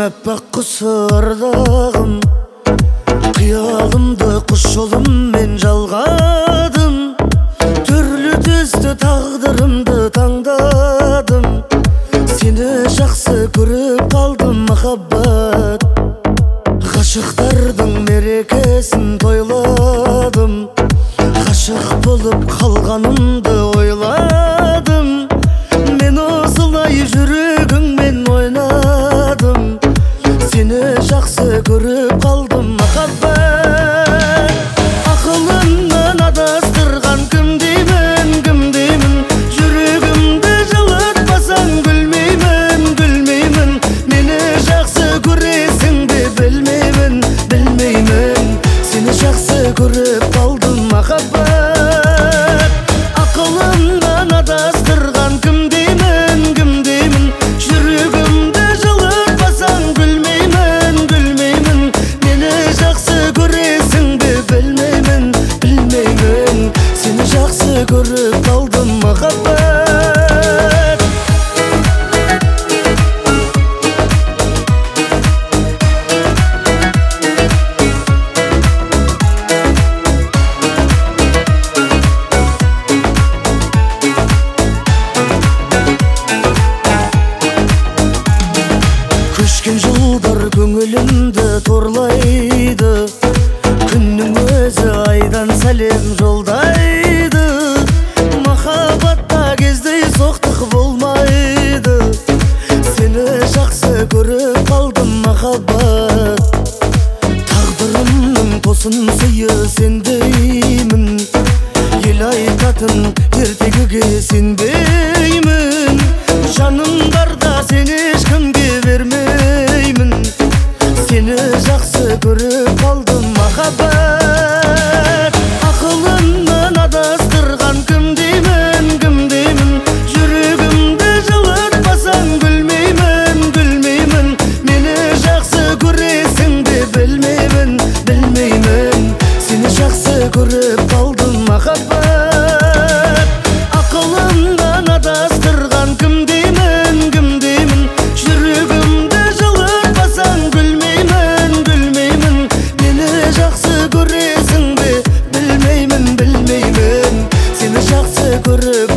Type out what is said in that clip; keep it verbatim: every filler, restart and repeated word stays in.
әппақ құсырдағым, қиялымды құс жолыммен жалғадым. Түрлі түсті тағдырымды таңдадым. Сені жақсы көріп қалдым махаббат. Ғашықтардың мерекесін тойладым. Ғашық болып қалғанымды ойладым. Мен осылай жүрегіңмен ойнадым. Сені жақсы көріп қалдым махаббат. Ақылымнан адастырған кім деймін, кім деймін. Жүрегімді жылытпасаң гүлмеймін, гүлмеймін. Мені жақсы көресің бе білмеймін, білмеймін. Сені жақсы көріп қалдым махаббат. Ақылымнан адастырған кім деймін, кім деймін. Жүрегімді жылытпасаң гүлмеймін, гүлмеймін. Мені жақсы көресің бе білмеймін, білмеймін. Сені жақсы көріп қалдым махаббат. Көшкен жылдар көңілімді торлайды. Күннің өзі айдан сәлем жолдайды. Махаббатта кездей соқтық болмайды. Сені жақсы көріп қалдым махаббат. Тағдырымның тосын сыйы сендеймін. Ел айтатын ертегіге сенбеймін. Жаным барда сені ешкімге бермеймін. Сені жақсы көріп қалдым махаббат. Ақылымнан адастырған кім деймін, кім деймін. Жүрегімді жылытпасаң гүлмеймін, гүлмеймін. Мені жақсы көресің бе білмеймін, білмеймін. Сені жақсы көріп қалдым махаббат. Ақылымнан адастырған кім деймін, кім деймін. Жүрегімді жылытпасаң гүлмеймін, гүлмеймін. Мені жақсы көресің бе білмеймін, білмеймін. Сені жақсы көріп